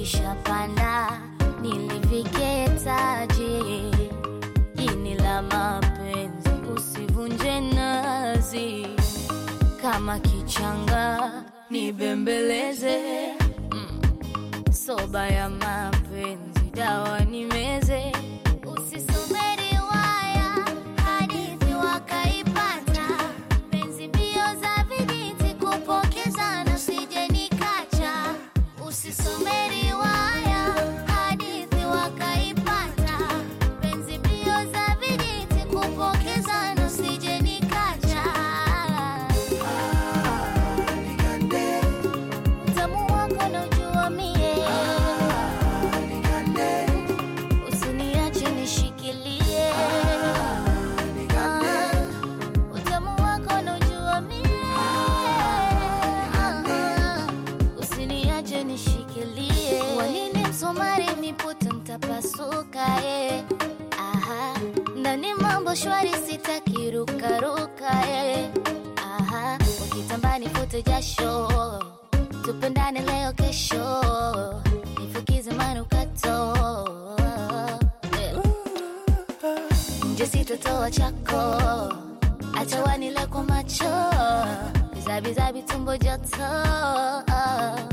likishapanda niliviketaje? Ini la mapenzi usivunje nazi, kama kichanga nibembeleze. Soba ya mapenzi dawa nimeze. Usisome riwaya hadithi wakaipata, penzi mbio za vijiti kupokezana usije nikacha. Usisome riwaya hadithi wakaipata, penzi mbio za vijiti kupokezana usije nikacha. Nigande, Utamu wako naujua mie, nigande, usiniache nishikilie. Utamu wako naujua mie, usiniache nishikilie. Wanini msumari miputo mtapasuka aha, ndani mambo shwari sitaki ruka ruka aha, ukitambani fute jasho, tupendane leo kesho, nifukize manukato nje sitotoa chako, acha wanile kwa macho, bizabizabi tumbo joto